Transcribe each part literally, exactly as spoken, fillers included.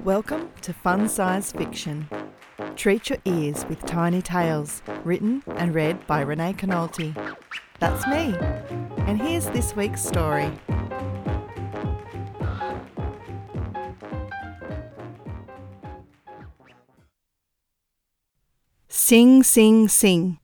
Welcome to Fun Size Fiction. Treat your ears with tiny tales, written and read by Renee Canolti. That's me. And here's this week's story. Sing, sing, sing.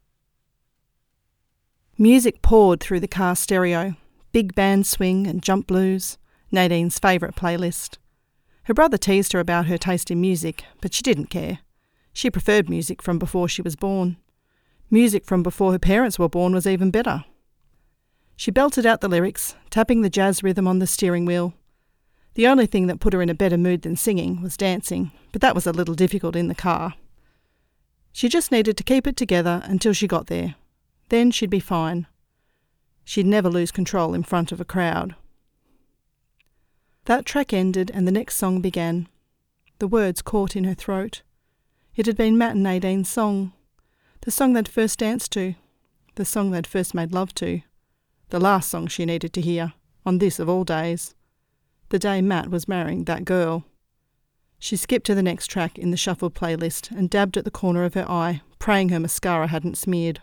Music poured through the car stereo, big band swing and jump blues, Nadine's favourite playlist. Her brother teased her about her taste in music, but she didn't care. She preferred music from before she was born. Music from before her parents were born was even better. She belted out the lyrics, tapping the jazz rhythm on the steering wheel. The only thing that put her in a better mood than singing was dancing, but that was a little difficult in the car. She just needed to keep it together until she got there. Then she'd be fine. She'd never lose control in front of a crowd. That track ended and the next song began. The words caught in her throat. It had been Matt and Nadine's song. The song they'd first danced to. The song they'd first made love to. The last song she needed to hear, on this of all days. The day Matt was marrying that girl. She skipped to the next track in the shuffled playlist and dabbed at the corner of her eye, praying her mascara hadn't smeared.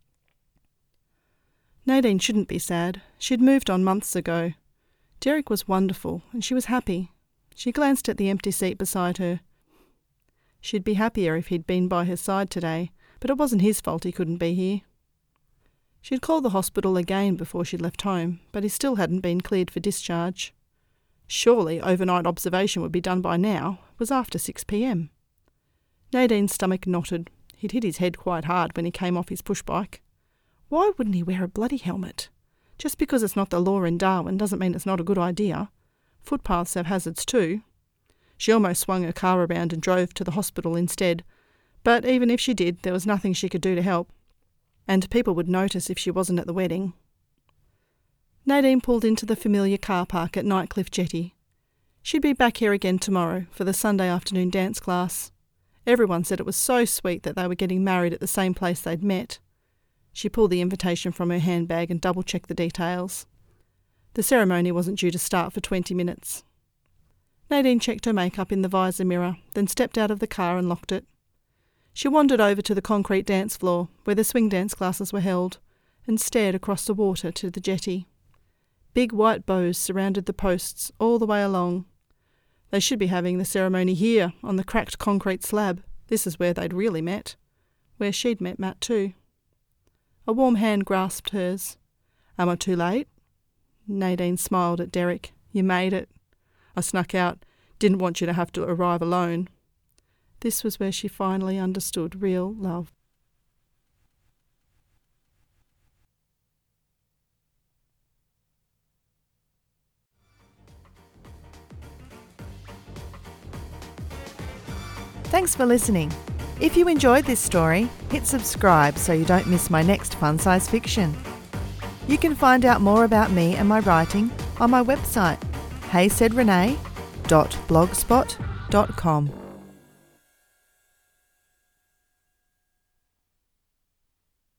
Nadine shouldn't be sad. She'd moved on months ago. Derek was wonderful, and she was happy. She glanced at the empty seat beside her. She'd be happier if he'd been by her side today, but it wasn't his fault he couldn't be here. She'd called the hospital again before she'd left home, but he still hadn't been cleared for discharge. Surely overnight observation would be done by now. It was after six p.m. Nadine's stomach knotted. He'd hit his head quite hard when he came off his pushbike. Why wouldn't he wear a bloody helmet? Just because it's not the law in Darwin doesn't mean it's not a good idea. Footpaths have hazards too. She almost swung her car around and drove to the hospital instead. But even if she did, there was nothing she could do to help. And people would notice if she wasn't at the wedding. Nadine pulled into the familiar car park at Nightcliff Jetty. She'd be back here again tomorrow for the Sunday afternoon dance class. Everyone said it was so sweet that they were getting married at the same place they'd met. She pulled the invitation from her handbag and double-checked the details. The ceremony wasn't due to start for twenty minutes. Nadine checked her makeup in the visor mirror, then stepped out of the car and locked it. She wandered over to the concrete dance floor, where the swing dance classes were held, and stared across the water to the jetty. Big white bows surrounded the posts all the way along. They should be having the ceremony here, on the cracked concrete slab. This is where they'd really met. Where she'd met Matt too. A warm hand grasped hers. Am I too late? Nadine smiled at Derek. You made it. I snuck out. Didn't want you to have to arrive alone. This was where she finally understood real love. Thanks for listening. If you enjoyed this story, hit subscribe so you don't miss my next Fun Size Fiction. You can find out more about me and my writing on my website, hey said renee dot blogspot dot com.